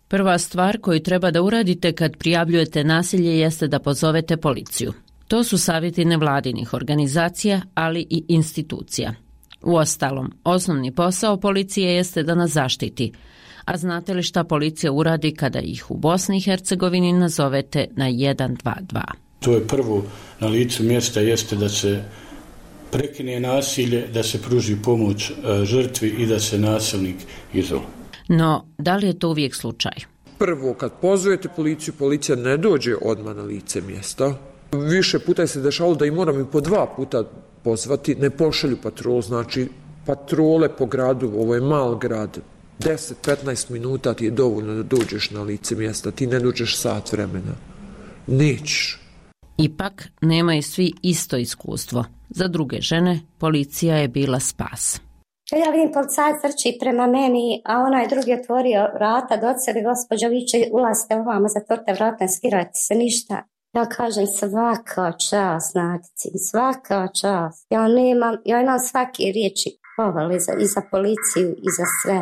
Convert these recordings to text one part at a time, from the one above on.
Prva stvar koju treba da uradite kad prijavljujete nasilje jeste da pozovete policiju. To su savjeti nevladinih organizacija, ali i institucija. Uostalom, osnovni posao policije jeste da nas zaštiti. A znate li šta policija uradi kada ih u Bosni i Hercegovini nazovete na 112? To je prvo na licu mjesta jeste da se prekine nasilje, da se pruži pomoć žrtvi i da se nasilnik izoluje. No, da li je to uvijek slučaj? Prvo, kad pozovete policiju, policija ne dođe odmah na lice mjesta. Više puta se dešavalo da i moram i po 2 puta pozvati, ne pošalju patrolu, znači patrole po gradu, ovo je mal grad, 10-15 minuta ti je dovoljno da dođeš na lice mjesta, ti ne dođeš sat vremena. Nećeš. Ipak, nemaju svi isto iskustvo. Za druge žene, policija je bila spas. Ja vidim policajac trči prema meni, a onaj drugi otvorio vrata, doceli gospođo viče, ulazite ovamo, zatvorite vrata, ne skirajte se ništa. Ja kažem svaka čast, Nadici, svaka čast. Ja imam svake riječi pohvale i za policiju i za sve.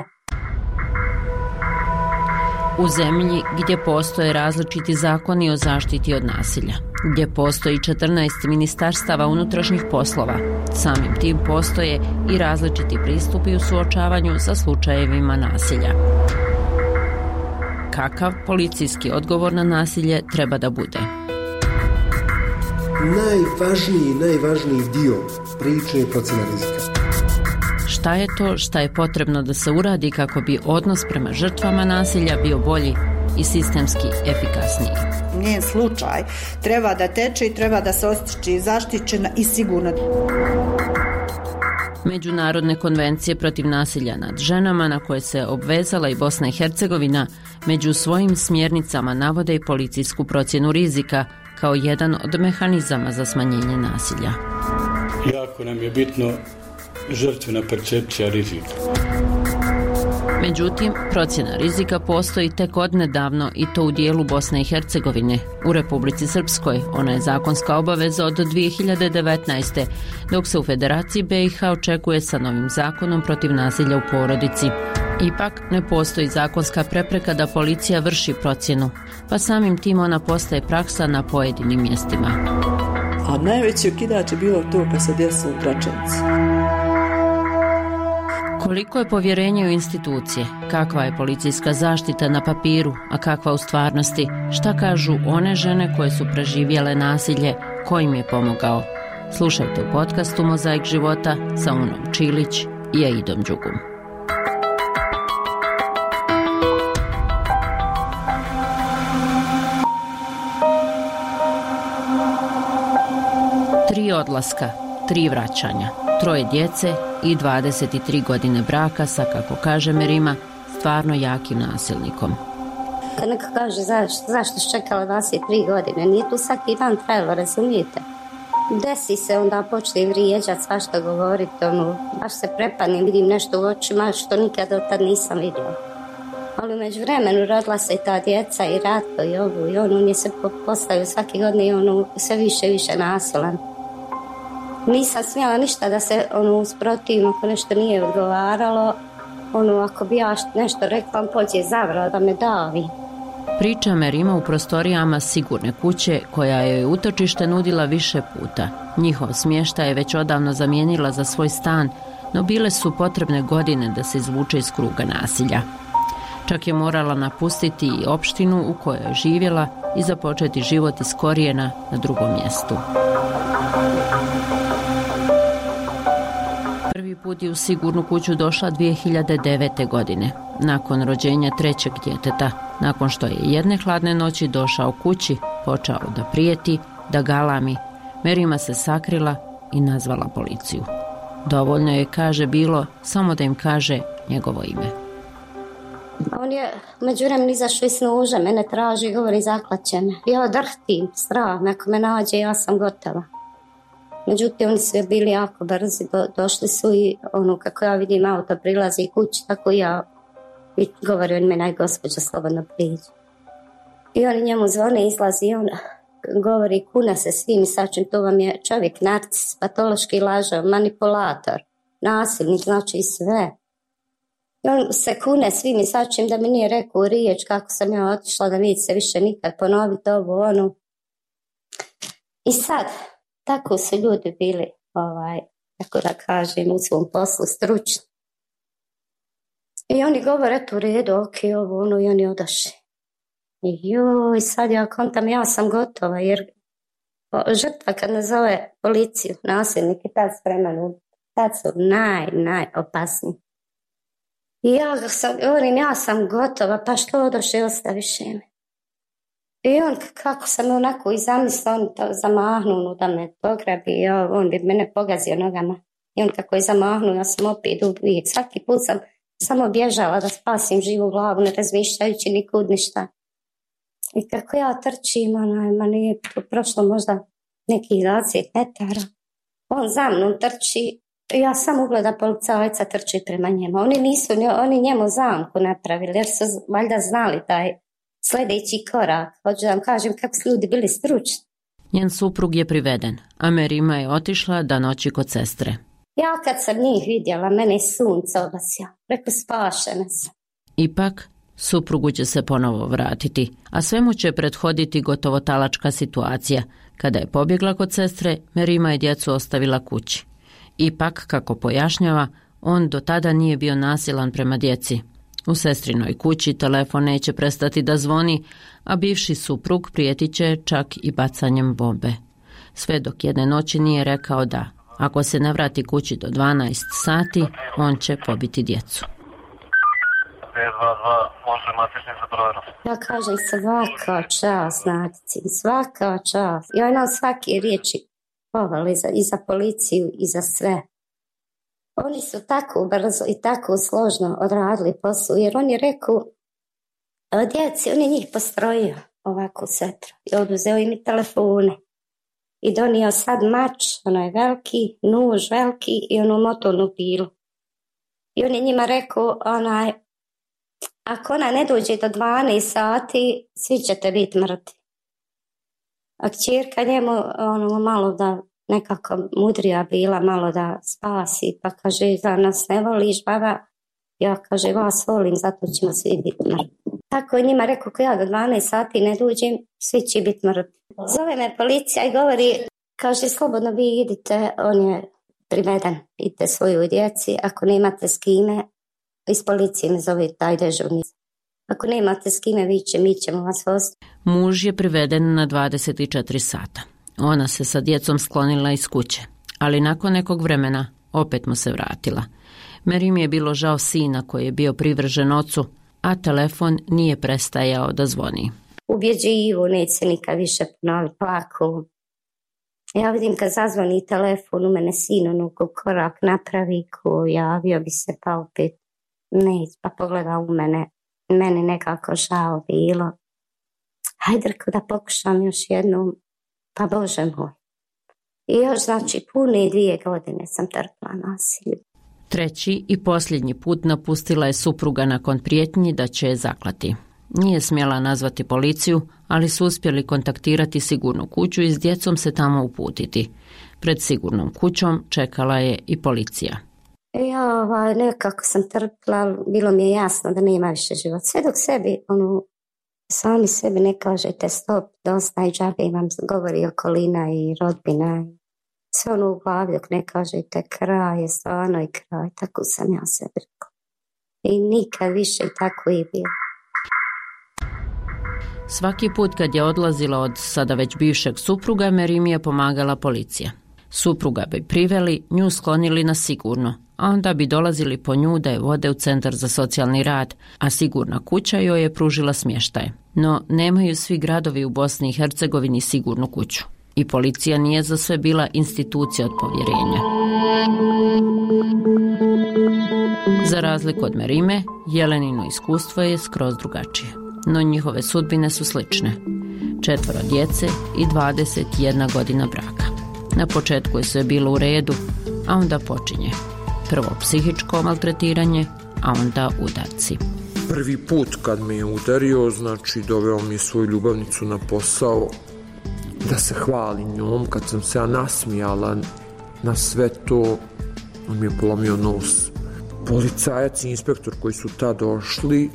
U zemlji gdje postoje različiti zakoni o zaštiti od nasilja, gdje postoji 14 ministarstava unutrašnjih poslova, samim tim postoje i različiti pristupi u suočavanju sa slučajevima nasilja. Kakav policijski odgovor na nasilje treba da bude? Najvažniji dio priče je procjena rizika. Šta je to šta je potrebno da se uradi kako bi odnos prema žrtvama nasilja bio bolji i sistemski efikasniji? Njen slučaj treba da teče i treba da se osjeća zaštićena i sigurna. Međunarodne konvencije protiv nasilja nad ženama na koje se obvezala i Bosna i Hercegovina među svojim smjernicama navode i policijsku procjenu rizika kao jedan od mehanizama za smanjenje nasilja. Jako nam je bitno žrtvena percepcija rizika. Međutim, procjena rizika postoji tek odnedavno i to u dijelu Bosne i Hercegovine. U Republici Srpskoj ona je zakonska obaveza od 2019. dok se u Federaciji BiH očekuje sa novim zakonom protiv nasilja u porodici. Ipak ne postoji zakonska prepreka da policija vrši procjenu, pa samim tim ona postaje praksa na pojedinim mjestima. A najveći okidač je bilo to kad se desilo u Gračanici. Koliko je povjerenje u institucije, kakva je policijska zaštita na papiru, a kakva u stvarnosti, šta kažu one žene koje su preživjele nasilje, ko im je pomogao? Slušajte u podcastu Mozaik života sa Unom Čilić i Aidom Đugum. Tri odlaska, 3 vraćanja, 3 djece i 23 godine braka sa, kako kaže Merima, stvarno jakim nasilnikom. Kad neko kaže zašto si čekala 23 godine, nije tu svaki dan trajalo, razumijete? Desi se, onda počne vrijeđati, svašta govoriti, baš se prepadnem, vidim nešto u očima što nikad od tad nisam vidjela. Ali umeđu vremenu rodila se i ta djeca i Ratko i ovu i on je se postavio svake godine i sve više i više nasilan. Nisam smjela ništa da se usprotivim ako nešto nije odgovaralo. Ako bi ja nešto rekla, on pođe zavrao da me davi. Priča Merima u prostorijama sigurne kuće koja je utočište nudila više puta. Njihov smještaj je već odavno zamijenila za svoj stan, no bile su potrebne godine da se izvuče iz kruga nasilja. Čak je morala napustiti i opštinu u kojoj je živjela i započeti život iz korijena na drugom mjestu. Prvi put je u sigurnu kuću došla 2009. godine, nakon rođenja 3. djeteta, nakon što je jedne hladne noći došao kući, počeo da prijeti, da galami. Merima se sakrila i nazvala policiju. Dovoljno je, kaže, bilo samo da im kaže njegovo ime. On je međuvremenu izašao iz nuža, mene traži i govori zaklaće me. Ja drhtim, strah, ako me nađe ja sam gotova. Međutim, oni su bili jako brzi, došli su i kako ja vidim auto prilazi kući, tako ja govori on meni, aj gospođa, slobodno priđi. I oni njemu zvone, izlazi i on govori, kuna se svim i sačem, to vam je čovjek narcis, patološki lažov, manipulator, nasilnik, znači sve. I on se kune svim i svačim da mi nije rekao riječ kako sam ja otišla, da neće se više nikad ponoviti ovo, ono. I sad, tako su ljudi bili, tako da kažem, u svom poslu stručni. I oni govore, eto u redu, ok, ovo, ono, i oni odašli. I joj, sad ja kontam, ja sam gotova, jer žrtva kad nazove policiju, nasilnik i tad spreman, tad su najopasniji. I ja sam gotova, pa što odošli, ostaviš me. I on, kako sam onako i zamislila, on to zamahnuo da me pograbi, on bi mene pogazio nogama. I on kako je zamahnuo, ja sam opet uvijek, svaki put sam samo bježala da spasim živu glavu, ne razmišljajući nikud ništa. I kako ja trčim, ma nije prošlo možda nekih 20 metara. On za mnom trči, ja sam ugleda policajca trči prema njemu. Oni njemu zamku napravili, jer su valjda znali taj sljedeći korak. Hoću da vam kažem kako su ljudi bili stručni. Njen suprug je priveden, a Merima je otišla da noći kod sestre. Ja kad sam njih vidjela, mene je sunce obasio. Rekao, spašena sam. Ipak, suprugu će se ponovo vratiti, a svemu će prethoditi gotovo talačka situacija. Kada je pobjegla kod sestre, Merima je djecu ostavila kući. Ipak, kako pojašnjava, on do tada nije bio nasilan prema djeci. U sestrinoj kući telefon neće prestati da zvoni, a bivši suprug prijetit će čak i bacanjem bombe. Sve dok jedne noći nije rekao da, ako se ne vrati kući do 12 sati, on će pobiti djecu. 522, može matični za provjeru. Ja kažem svaka čast, Nadici, svaka čast. Ja imam svake riječi pohvale i za policiju i za sve. Oni su tako brzo i tako složno odradili posao, jer on je rekao djeci, on je njih postrojio ovako setro i oduzeo im i telefone. I donio sad mač, onaj veliki, nuž veliki i onu motornu pilu. I on je njima rekao, ako ona ne dođe do 12 sati, svi ćete biti mrtvi. A kćerka njemu malo da nekako mudrija bila, malo da spasi, pa kaže, da nas ne voliš, baba? Ja kaže, vas volim, zato ćemo svi biti mrtvi. Tako je njima rekao, ako ja do 12 sati ne dođem, svi će biti mrtvi. Zove me policija i govori, kaže, slobodno vi idite, on je priveden, idite svoju djeci, ako nemate s kime, iz policije me zove taj dežurni. Ako nemate s kime, mi ćemo vas voziti. Muž je priveden na 24 sata. Ona se sa djecom sklonila iz kuće, ali nakon nekog vremena opet mu se vratila. Merimi je bilo žao sina koji je bio privržen ocu, a telefon nije prestajao da zvoni. Ubjeđivo, neće se nikad više ponoviti, plako. Ja vidim kad zazvoni telefon, u mene sin korak napravi, ko javio bi se, pa opet neće, pa pogleda u mene. Meni nekako žao bilo. Hajde da pokušam još jednom, pa Bože moj. I još znači pune 2 godine sam trpila nasilje. Treći i posljednji put napustila je supruga nakon prijetnji da će je zaklati. Nije smjela nazvati policiju, ali su uspjeli kontaktirati sigurnu kuću i s djecom se tamo uputiti. Pred sigurnom kućom čekala je i policija. Ja nekako sam trpila, bilo mi je jasno da nema više život. Sve dok sami sebi ne kažete stop, dosta i džabe vam govori okolina i rodbina. Sve u glavi dok ne kažete kraj je stvarno i kraj, tako sam ja sebi rekla. I nikad više tako i bilo. Svaki put kad je odlazila od sada već bivšeg supruga, Merimi je pomagala policija. Supruga bi priveli, nju sklonili na sigurno, a onda bi dolazili po nju da je vode u centar za socijalni rad, a sigurna kuća joj je pružila smještaj. No, nemaju svi gradovi u Bosni i Hercegovini sigurnu kuću. I policija nije za sve bila institucija od povjerenja. Za razliku od Merime, Jelenino iskustvo je skroz drugačije. No njihove sudbine su slične. 4 djece i 21 godina braka. Na početku je sve bilo u redu, a onda počinje. Prvo psihičko maltretiranje, a onda udarci. Prvi put kad me je udario, znači doveo mi je svoju ljubavnicu na posao da se hvali njom. Kad sam se ja nasmijala na sve to, on mi je polomio nos. policajac i inspektor koji su tad došli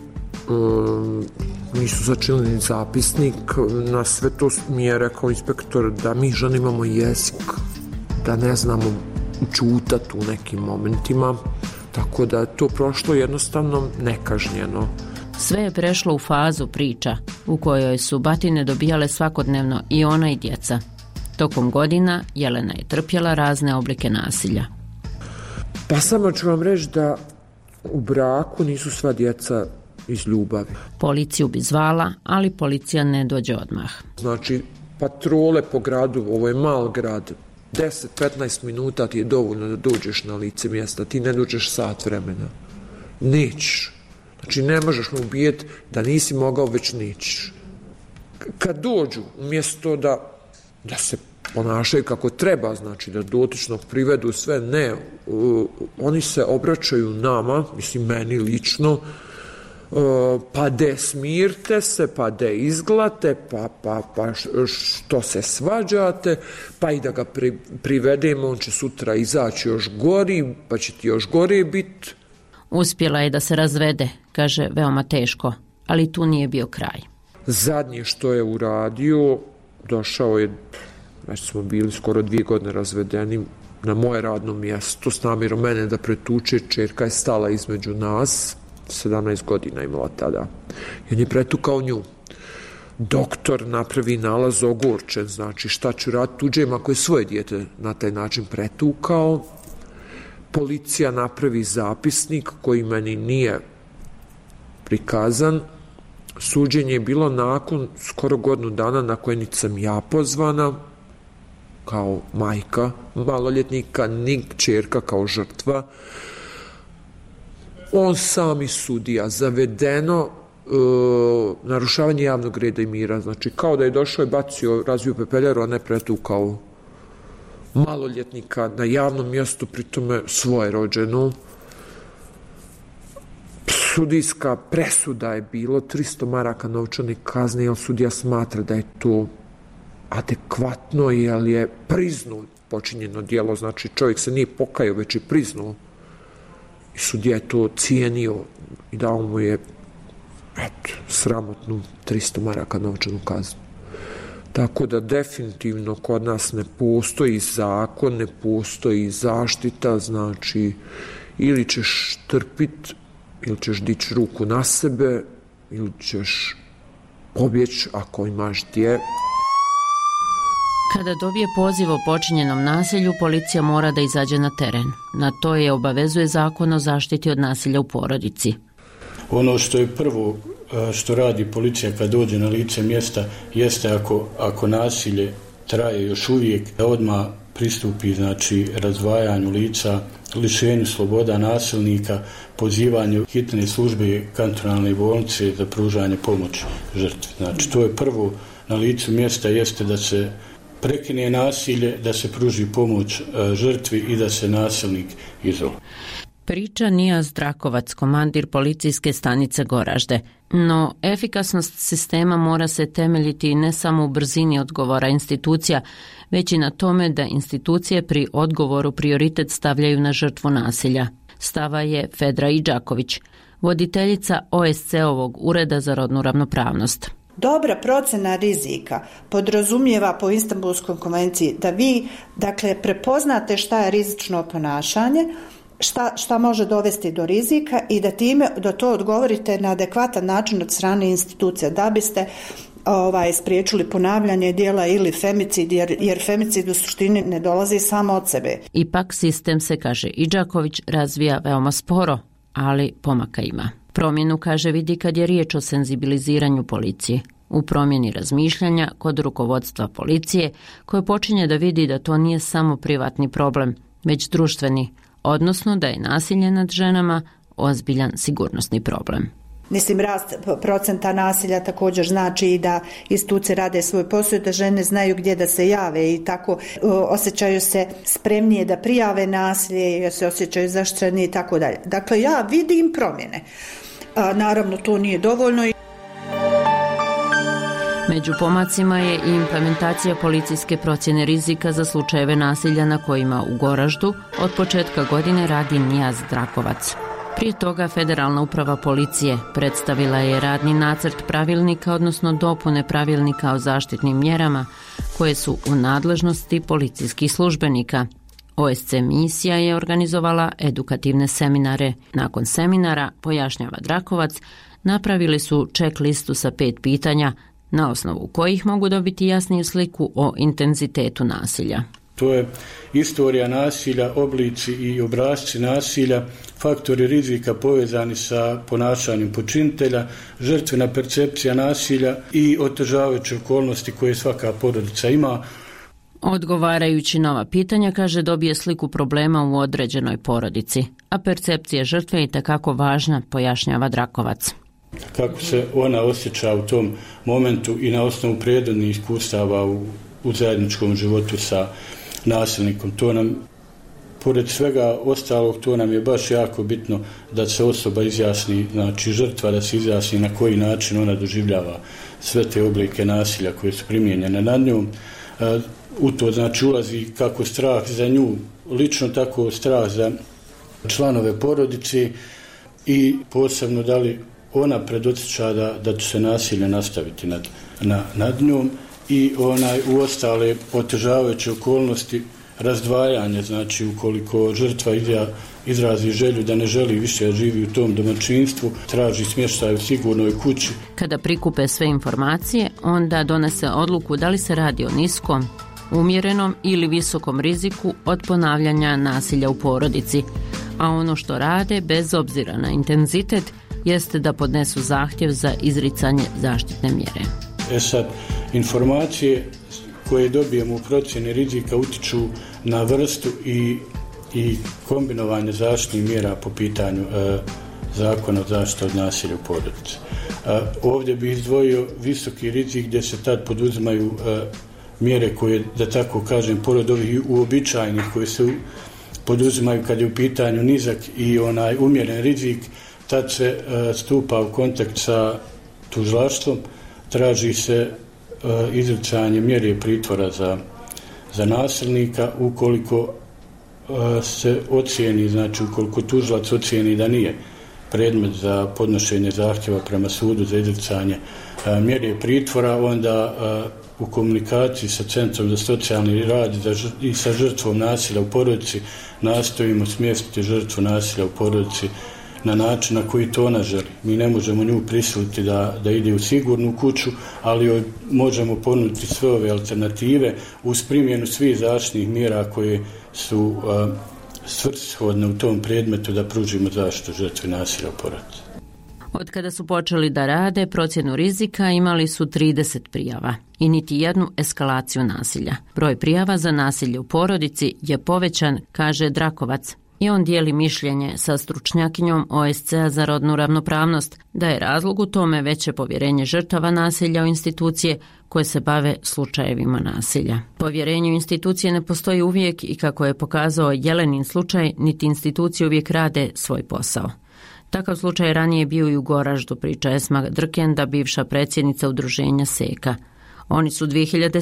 nisu začinili ni zapisnik. Na sve to mi je rekao inspektor da mi žene imamo jezik, da ne znamo čutati u nekim momentima, tako da je to prošlo jednostavno nekažnjeno. Sve je prešlo u fazu priča u kojoj su batine dobijale svakodnevno i ona i djeca. Tokom godina Jelena je trpjela razne oblike nasilja. Pa samo ću vam reći da u braku nisu sva djeca iz ljubavi. Policiju bi zvala, ali policija ne dođe odmah. Znači, patrole po gradu, ovo je mal grad, 10-15 minuta ti je dovoljno da dođeš na lice mjesta, ti ne dođeš sat vremena. Nećeš. Znači, ne možeš mu ubijeti da nisi mogao, već nećeš. Kad dođu, umjesto da se ponašaju kako treba, znači da dotičnog privedu sve, ne, oni se obraćaju nama, mislim meni lično, pa de smirte se, pa de izglate, pa što se svađate, pa i da ga privedemo, on će sutra izaći još gori, pa će ti još gore biti. Uspjela je da se razvede, kaže, veoma teško, ali tu nije bio kraj. Zadnje što je uradio, došao je, već smo bili skoro 2 godine razvedeni, na moje radno mjesto s namjerom mene da pretuče. Čerka je stala između nas, 17 godina imala tada, i on je pretukao nju. Doktor napravi nalaz ogorčen, znači šta ću raditi tuđem ako je svoje dijete na taj način pretukao. Policija napravi zapisnik koji meni nije prikazan. Suđenje je bilo nakon skoro godinu dana na koje niti sam ja pozvana kao majka maloljetnika, ni kćerka kao žrtva. On sam i sudija, zavedeno narušavanje javnog reda i mira, znači kao da je došao i bacio, razvio pepeljaru, a ne pretukao maloljetnika na javnom mjestu, pritome svoje rođenu. Sudijska presuda je bilo 300 maraka novčane kazne, jer sudija smatra da je to adekvatno, jer je priznao počinjeno djelo, znači čovjek se nije pokajao, već je priznao. I sudija je to cijenio i dao mu je sramotnu 300 maraka novčanu kaznu. Tako da definitivno kod nas ne postoji zakon, ne postoji zaštita, znači ili ćeš trpiti, ili ćeš dići ruku na sebe, ili ćeš pobjeći ako imaš gdje. Kada dobije poziv o počinjenom nasilju, policija mora da izađe na teren. Na to je obavezuje Zakon o zaštiti od nasilja u porodici. Ono što je prvo što radi policija kad dođe na lice mjesta jeste ako nasilje traje još uvijek, da odmah pristupi, znači, razdvajanju lica, lišenju sloboda nasilnika, pozivanju hitne službe kantonalne bolnice za pružanje pomoći žrtvi. Znači, to je prvo na licu mjesta jeste da se prekine nasilje, da se pruži pomoć žrtvi i da se nasilnik izoluje. Priča Nijaz Drakovac, komandir policijske stanice Goražde. No, efikasnost sistema mora se temeljiti ne samo u brzini odgovora institucija, već i na tome da institucije pri odgovoru prioritet stavljaju na žrtvu nasilja. Stava je Fedra Idžaković, voditeljica OSC-ovog Ureda za rodnu ravnopravnost. Dobra procena rizika podrazumijeva po Istanbulskoj konvenciji da vi, dakle, prepoznate šta je rizično ponašanje, šta može dovesti do rizika i da time do to odgovorite na adekvatan način od strane institucija, da biste spriječili ponavljanje djela ili femicid, jer femicid u suštini ne dolazi samo od sebe. Ipak sistem se, kaže Idžaković, razvija veoma sporo, ali pomaka ima. Promjenu, kaže, vidi kad je riječ o senzibiliziranju policije. U promjeni razmišljanja kod rukovodstva policije, koje počinje da vidi da to nije samo privatni problem, već društveni, odnosno da je nasilje nad ženama ozbiljan sigurnosni problem. Mislim, rast procenta nasilja također znači i da institucije rade svoj posao, da žene znaju gdje da se jave i tako osjećaju se spremnije da prijave nasilje, jer se osjećaju zaštićenije i tako dalje. Dakle, ja vidim promjene. Naravno, to nije dovoljno. Među pomacima je i implementacija policijske procjene rizika za slučajeve nasilja na kojima u Goraždu od početka godine radi Nijaz Drakovac. Prije toga Federalna uprava policije predstavila je radni nacrt pravilnika, odnosno dopune pravilnika o zaštitnim mjerama koje su u nadležnosti policijskih službenika. OSC misija je organizovala edukativne seminare. Nakon seminara, pojašnjava Drakovac, napravili su check listu sa 5 pitanja na osnovu kojih mogu dobiti jasniju sliku o intenzitetu nasilja. To je istorija nasilja, oblici i obrasci nasilja, faktori rizika povezani sa ponašanjem počinitelja, žrtvena percepcija nasilja i otežavajuće okolnosti koje svaka porodica ima. Odgovarajući na ova pitanja, kaže, dobije sliku problema u određenoj porodici, a percepcija žrtve je itekako važna, pojašnjava Drakovac. Kako se ona osjeća u tom momentu i na osnovu prethodnih iskustava u zajedničkom životu sa nasilnikom. To nam, pored svega ostalog, to nam je baš jako bitno da se osoba izjasni, znači žrtva da se izjasni na koji način ona doživljava sve te oblike nasilja koje su primijenjene nad njom. U to znači ulazi kako strah za nju, lično tako strah za članove porodice i posebno da li ona predosjeća da će se nasilje nastaviti nad njom i u ostale otežavajuće okolnosti razdvajanja, znači ukoliko žrtva izrazi želju da ne želi više da živi u tom domaćinstvu, traži smještaj u sigurnoj kući. Kada prikupe sve informacije, onda donese odluku da li se radi o niskom, umjerenom ili visokom riziku od ponavljanja nasilja u porodici, a ono što rade, bez obzira na intenzitet, jeste da podnesu zahtjev za izricanje zaštitne mjere. Sad, informacije koje dobijemo u procjeni rizika utiču na vrstu i kombinovanje zaštitnih mjera po pitanju zakona o zaštiti od nasilja u porodici. Ovdje bih izdvojio visoki rizik gdje se tad poduzimaju mjere koje, da tako kažem, pored ovih uobičajenih koje se poduzimaju kad je u pitanju nizak i umjeren rizik, tad se stupa u kontakt sa tužilaštvom, traži se izricanje mjere pritvora za nasilnika ukoliko se ocijeni, znači ukoliko tužilac ocijeni da nije predmet za podnošenje zahtjeva prema sudu za izricanje mjere pritvora, onda u komunikaciji sa Centrom za socijalni rad i sa žrtvom nasilja u porodici nastojimo smjestiti žrtvu nasilja u porodici na način na koji to ona želi. Mi ne možemo nju prisiliti da ide u sigurnu kuću, ali joj možemo ponuditi sve ove alternative uz primjenu svih zaštitnih mjera koje su svrsishodne u tom predmetu da pružimo zaštitu žrtvi nasilja u porodici. Od kada su počeli da rade procjenu rizika, imali su 30 prijava i niti jednu eskalaciju nasilja. Broj prijava za nasilje u porodici je povećan, kaže Drakovac. I on dijeli mišljenje sa stručnjakinjom OSC-a za rodnu ravnopravnost da je razlog u tome veće povjerenje žrtava nasilja u institucije koje se bave slučajevima nasilja. Povjerenje u institucije ne postoji uvijek i kako je pokazao Jelenin slučaj, niti institucije uvijek rade svoj posao. Takav slučaj ranije bio i u Goraždu, priča Esma Drkenda, bivša predsjednica udruženja Seka. Oni su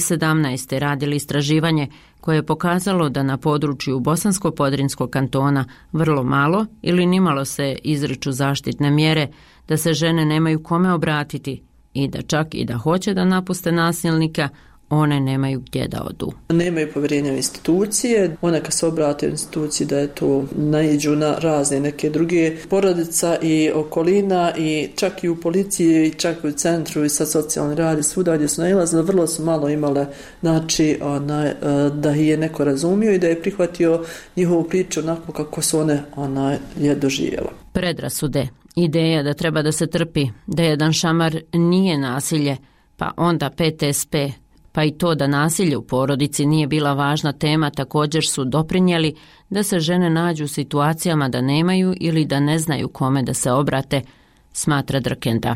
2017. radili istraživanje koje je pokazalo da na području Bosansko-Podrinskog kantona vrlo malo ili nimalo se izriču zaštitne mjere, da se žene nemaju kome obratiti i da čak i da hoće da napuste nasilnika, one nemaju gdje da odu. Nemaju povjerenja u institucije, one kad se obrate u instituciji da je to naiđu na razne neke druge porodica i okolina i čak i u policiji i čak i u centru i sa socijalni rad i svuda gdje su nailazile, vrlo su malo imale, znači da je neko razumio i da je prihvatio njihovu priču onako kako su one je doživjela. Predrasude, ideja da treba da se trpi, da jedan šamar nije nasilje, pa onda PTSP, pa i to da nasilje u porodici nije bila važna tema, također su doprinijeli da se žene nađu u situacijama da nemaju ili da ne znaju kome da se obrate, smatra Drkenda.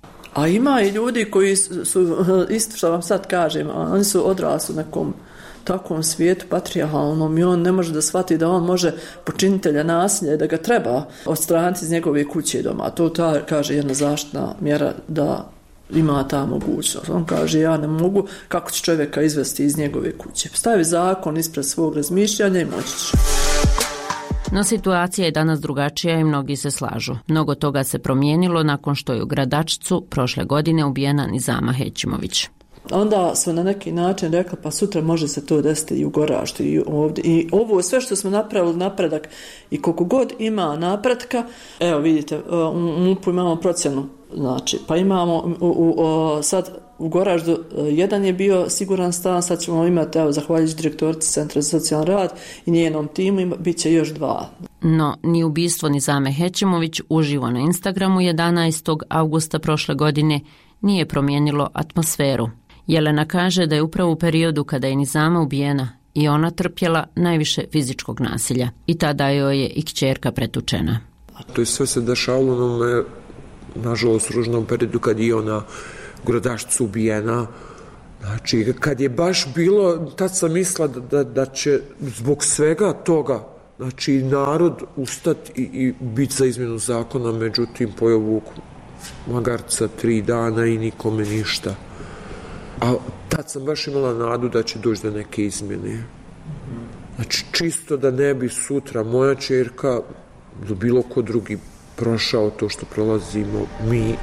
A ima i ljudi koji su, isto što vam sad kažem, oni su odrasli u nekom takvom svijetu patrijarhalnom i on ne može da shvati da on može počinitelja nasilja, da ga treba odstraniti iz njegove kuće i doma. To kaže jedna zaštitna mjera da ima ta mogućnost. On kaže, ja ne mogu, kako će čovjeka izvesti iz njegove kuće. Stavi zakon ispred svog razmišljanja i moći će. No situacija je danas drugačija i mnogi se slažu. Mnogo toga se promijenilo nakon što je u Gradačcu prošle godine ubijena Nizama Hećimović. Onda smo na neki način rekli pa sutra može se to desiti i u Goraždu i ovdje. I ovo sve što smo napravili napredak i koliko god ima napretka, evo vidite, u MUP-u imamo procjenu, znači, pa imamo sad u Goraždu jedan je bio siguran stan, sad ćemo imati, evo, zahvaljujući direktorici Centra za socijalni rad i njenom timu, bit će još 2. No, ni ubistvo Nizame Hećimović uživo na Instagramu 11. augusta prošle godine nije promijenilo atmosferu. Jelena kaže da je upravo u periodu kada je Nizama ubijena i ona trpjela najviše fizičkog nasilja i tada joj je i kćerka pretučena. To je sve se dešavalo na nažalost ružnom periodu kad je ona u Gradačcu ubijena. Znači, kad je baš bilo, tad sam mislila da će zbog svega toga, znači, narod ustati i biti za izmjenu zakona, međutim, pojeo magarca 3 dana i nikome ništa. A tad sam baš imala nadu da će doći do neke izmjene. Znači, čisto da ne bi sutra moja ćerka ili bilo ko drugi prošao to što prolazimo mi.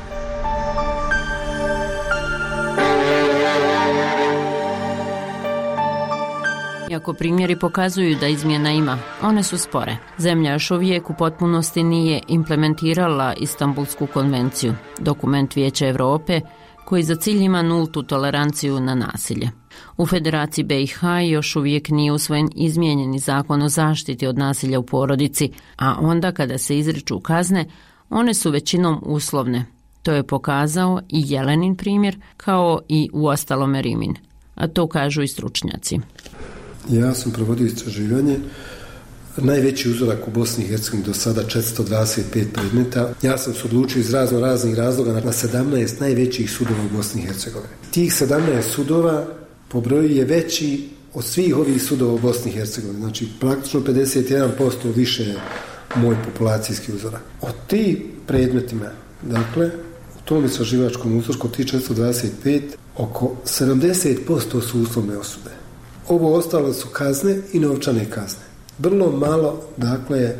Iako primjeri pokazuju da izmjena ima, one su spore. Zemlja još uvijek u potpunosti nije implementirala Istanbulsku konvenciju, dokument Vijeća Europe koji za cilj ima nultu toleranciju na nasilje. U Federaciji BiH još uvijek nije usvojen izmijenjeni zakon o zaštiti od nasilja u porodici, a onda kada se izriču kazne, one su većinom uslovne. To je pokazao i Jelenin primjer, kao i uostalom Rimin, a to kažu i stručnjaci. Ja sam provodio istraživanje. Najveći uzorak u Bosni i Hercegovini do sada 425 predmeta. Ja sam se odlučio iz raznih razloga na 17 najvećih sudova u Bosni i Hercegovini. Tih 17 sudova po broju je veći od svih ovih sudova u Bosni i Hercegovini. Znači, praktično 51% više je moj populacijski uzorak. Od tih predmetima, dakle, u tom istraživačkom uzorku od tih 425, oko 70% su uslovne osude. Ovo ostalo su kazne i novčane kazne. Vrlo malo, dakle,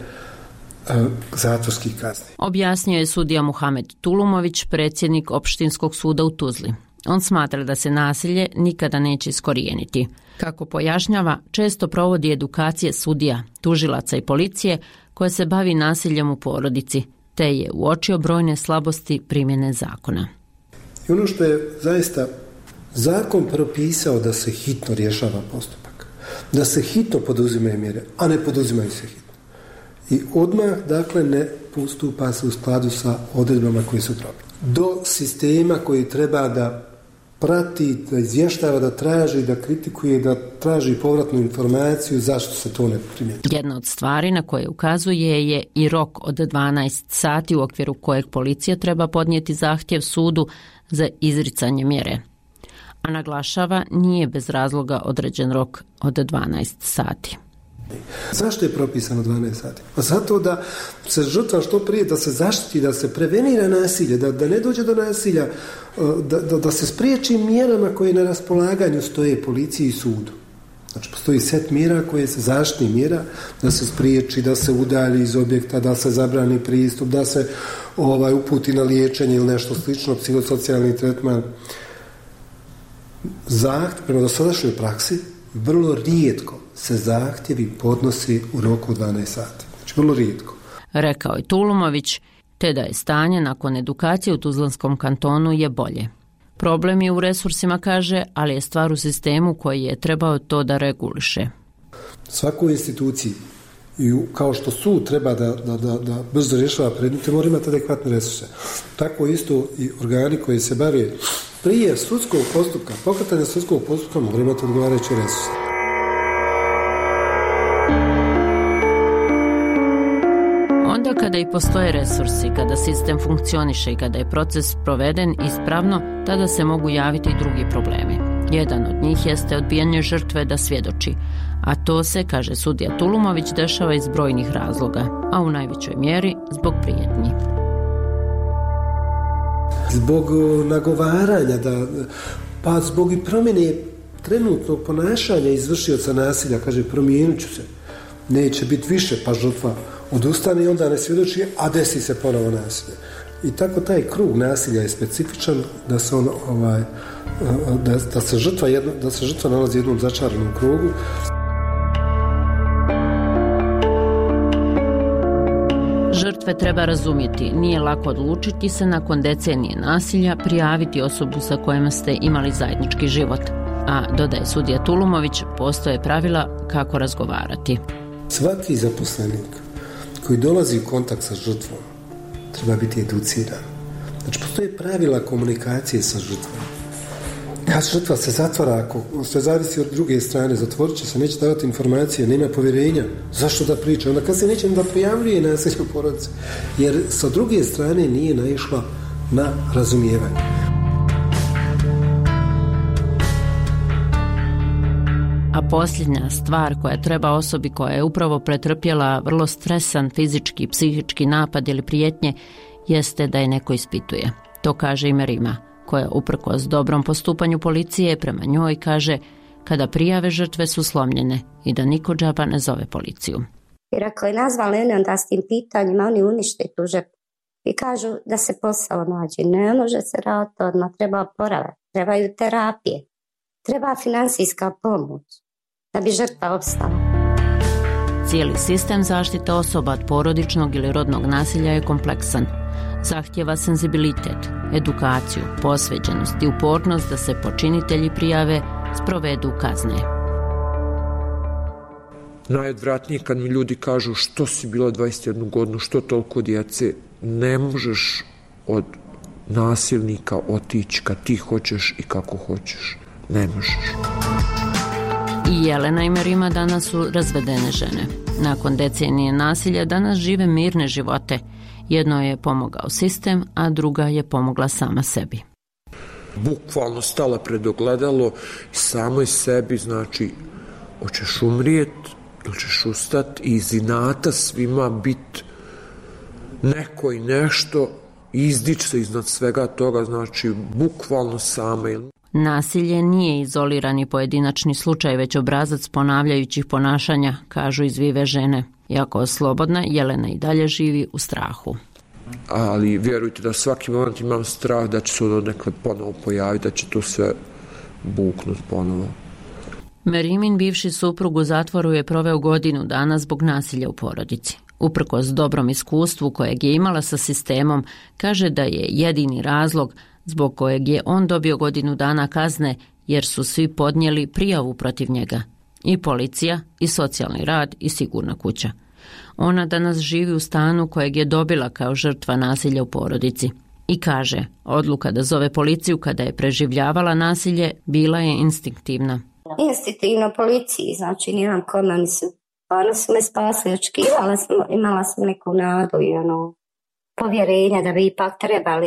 zatvorskih kazni. Objasnio je sudija Muhamed Tulumović, predsjednik Opštinskog suda u Tuzli. On smatra da se nasilje nikada neće iskorijeniti. Kako pojašnjava, često provodi edukacije sudija, tužilaca i policije koje se bavi nasiljem u porodici, te je uočio brojne slabosti primjene zakona. I ono što je zaista zakon propisao da se hitno rješava postupak, da se hitno poduzimaju mjere, a ne poduzimaju se hitno. I odmah, dakle, ne postupa se u skladu sa odredbama koje su propisane. Do sistema koji treba da prati, da izvještava, da traži, da kritikuje, da traži povratnu informaciju zašto se to ne primjenjuje. Jedna od stvari na koje ukazuje je i rok od 12 sati u okviru kojeg policija treba podnijeti zahtjev sudu za izricanje mjere. A naglašava, nije bez razloga određen rok od 12 sati. Zašto je propisano 12 sati? Pa zato da se žrtva što prije, da se zaštiti, da se prevenira nasilje, da ne dođe do nasilja, da se spriječi mjerama koje na raspolaganju stoje policiji i sudu. Znači, postoji set mjera koje se zaštitni mjera, da se spriječi, da se udalji iz objekta, da se zabrani pristup, da se uputi na liječenje ili nešto slično, psihosocijalni tretman. Zahtjev prema dosadašnjoj praksi vrlo rijetko se zahtjevi podnosi u roku od 12 sati. Znači, vrlo rijetko. Rekao je Tulumović, te da je stanje nakon edukacije u Tuzlanskom kantonu je bolje. Problem je u resursima, kaže, ali je stvar u sistemu koji je trebao to da reguliše. Svakoj instituciji, i kao što sud treba da brzo rješava predmete, mora imati adekvatne resurse. Tako isto i organi koji se bave prije sudskog postupka, pokretanja sudskog postupka, mora imati odgovarajuće resurse. Onda kada i postoje resursi, kada sistem funkcioniše i kada je proces proveden ispravno, tada se mogu javiti i drugi problemi. Jedan od njih jeste odbijanje žrtve da svjedoči, a to se, kaže sudija Tulumović, dešava iz brojnih razloga, a u najvećoj mjeri zbog prijetnji. Zbog nagovaranja, pa zbog i promjene trenutnog ponašanja izvršioca nasilja, kaže, promijenit ću se. neće biti više, pa žrtva odustane i onda ne svjedoči, a desi se ponovo nasilje. I tako taj krug nasilja je specifičan da se on da se žrtva nalazi u jednom začaranom krugu. Žrtve treba razumjeti, nije lako odlučiti se nakon decenije nasilja prijaviti osobu sa kojima ste imali zajednički život. A, dodaje sudija Tulumović, postoje pravila kako razgovarati. Svaki zaposlenik koji dolazi u kontakt sa žrtvom treba biti educiran. Znači, postoje pravila komunikacije sa žrtvom. Kad žrtva se zatvara, ako sve zavisi od druge strane, zatvorit će se, neće davati informacije, nema povjerenja, zašto da priča? Onda kad se neće da prijavljuje nasilje u porodici, jer sa druge strane nije naišla na razumijevanje. A posljednja stvar koja treba osobi koja je upravo pretrpjela vrlo stresan fizički, psihički napad ili prijetnje jeste da je neko ispituje. To kaže i Merima, koja uprkos dobrom postupanju policije prema njoj kaže kada prijave žrtve su slomljene i da niko džaba ne zove policiju. Jer ako je nazvali onda s tim pitanjima, oni unište tu žrtvu i kažu da se posao nađe. Ne može se raditi odmah, treba oporavak, trebaju terapije, treba finansijska pomoć da bi žrtva opstala. Cijeli sistem zaštite osoba od porodičnog ili rodnog nasilja je kompleksan. Zahtjeva senzibilitet, edukaciju, posvećenost i upornost da se počinitelji prijave, sprovedu kazne. Najodvratnije kad mi ljudi kažu što si bila 21 godinu, što toliko djece, ne možeš od nasilnika otići kad ti hoćeš i kako hoćeš. Ne možeš. I Jelena i Merima danas su razvedene žene. Nakon decenije nasilja danas žive mirne živote. Jedno je pomogao sistem, a druga je pomogla sama sebi. Bukvalno stala pred ogledalo i samoj sebi, znači, hoćeš umrijet ili ćeš ustat i iz inata svima bit neko i nešto i izdići se iznad svega toga, znači, bukvalno sama. Nasilje nije izolirani pojedinačni slučaj, već obrazac ponavljajućih ponašanja, kažu izvive žene. Iako slobodna, Jelena i dalje živi u strahu. Ali vjerujte da svaki moment imam strah da će se ono nekad ponovo pojaviti, da će to sve buknut ponovo. Merimin bivši suprug u zatvoru je proveo godinu dana zbog nasilja u porodici. Uprkos dobrom iskustvu kojeg je imala sa sistemom, kaže da je jedini razlog zbog kojeg je on dobio godinu dana kazne jer su svi podnijeli prijavu protiv njega. I policija, i socijalni rad, i sigurna kuća. Ona danas živi u stanu kojeg je dobila kao žrtva nasilja u porodici. I kaže, odluka da zove policiju kada je preživljavala nasilje bila je instinktivna. Instinktivno policiji, znači nijem kome, oni su me spasili, očekivala sam, imala sam neku nadu i povjerenja da bi ipak trebali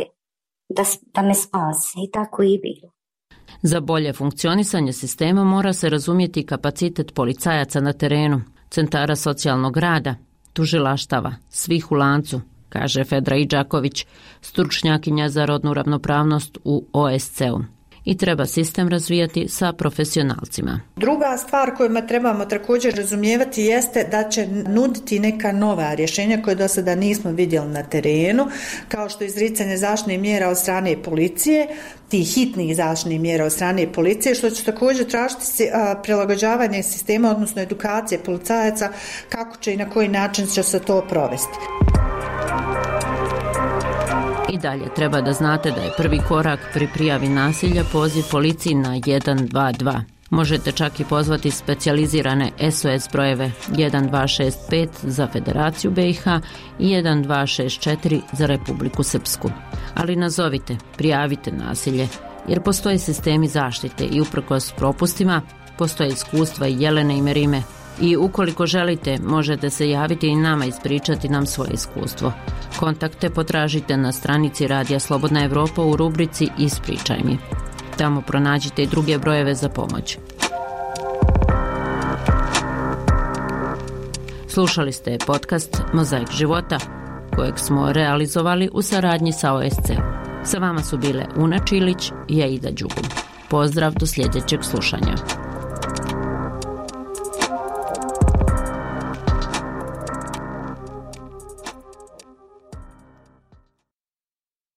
da me spase i tako i bilo. Za bolje funkcionisanje sistema mora se razumjeti kapacitet policajaca na terenu, centara socijalnog rada, tužilaštava, svih u lancu, kaže Fedra Idžaković, stručnjakinja za rodnu ravnopravnost u OSC-u. I treba sistem razvijati sa profesionalcima. Druga stvar koju trebamo također razumijevati jeste da će nuditi neka nova rješenja koje do sada nismo vidjeli na terenu, kao što je izricanje zaštitnih mjera od strane policije, tih hitnih zaštitnih mjera od strane policije, što će također tražiti prilagođavanje sistema, odnosno edukacije policajaca, kako će i na koji način će se to provesti. I dalje treba da znate da je prvi korak pri prijavi nasilja poziv policiji na 122. Možete čak i pozvati specijalizirane SOS brojeve 1265 za Federaciju BiH i 1264 za Republiku Srpsku. Ali nazovite, prijavite nasilje, jer postoje sistemi zaštite i uprkos propustima postoje iskustva i Jelene i Merime. I ukoliko želite, možete se javiti i nama ispričati nam svoje iskustvo. Kontakte potražite na stranici Radija Slobodna Evropa u rubrici Ispričaj mi. Tamo pronađite i druge brojeve za pomoć. Slušali ste podcast Mozaik života, kojeg smo realizovali u saradnji sa OSC-om. Sa vama su bile Una Čilić i Aida Đugum. Pozdrav do sljedećeg slušanja.